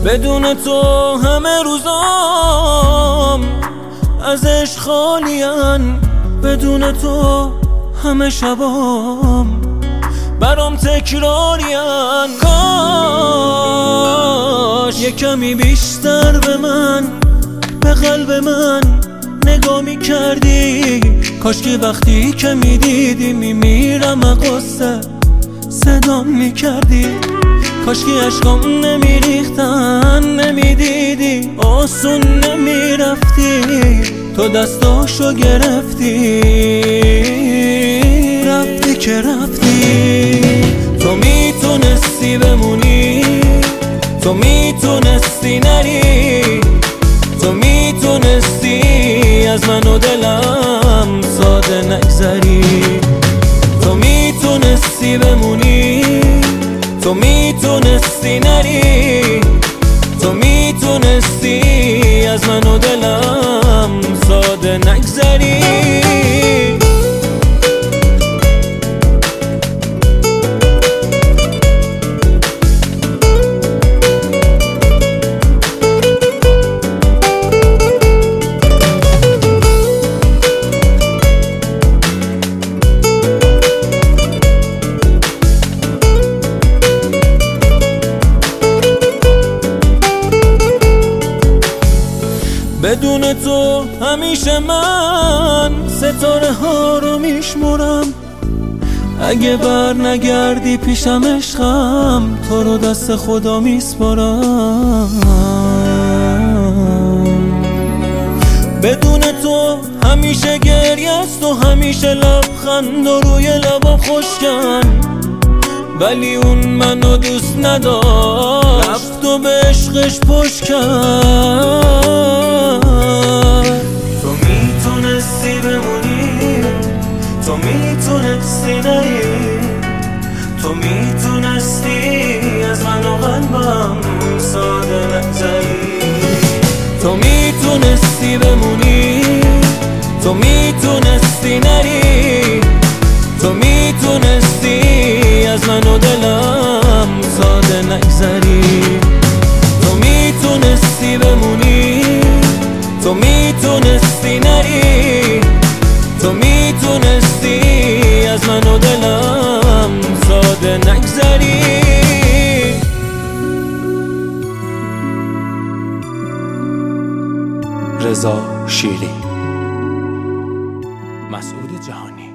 بدون تو همه روزام از عشق خالین، بدون تو همه شبام برام تکرارین. کاش یه کمی بیشتر به من، به قلب من نگاه میکردی. کاش که وقتی که میدیدی میمیرم قصه صدام میکردی. کاش که عشقام نمیریختن نمیدیدی، آسون نمیرفتی، تو دستاشو گرفتی رفتی که رفتی. تو میتونستی بمونی، تو میتونستی نری، تو میتونستی از من و دلم ساده نگذری. تو میتونستی بمونی، تو میتونستی نری، تو میتونستی از من و دلم ساده نگذری. بدون تو همیشه من ستاره ها رو میشمرم. اگه بر نگردی پیشم عشقم، تو رو دست خدا میسپارم. بدون تو همیشه گریه است و همیشه لبخند و روی لبم خشکن، ولی اون منو دوست نداشت، رفت و به عشقش پشت کرد. تو میتونستی بمونی، تو میتونستی نری، تو میتونستی از من و قلبم ساده نگذری. تو میتونستی بمونی، تو میتونستی نری، تو میتونستی از من و دلم ساده نگذری. تو میتونستی بمونی، تو میتونستی نری، تو میتونستی از من و دلم ساده نگذری. رضا شیری، مسعود جهانی.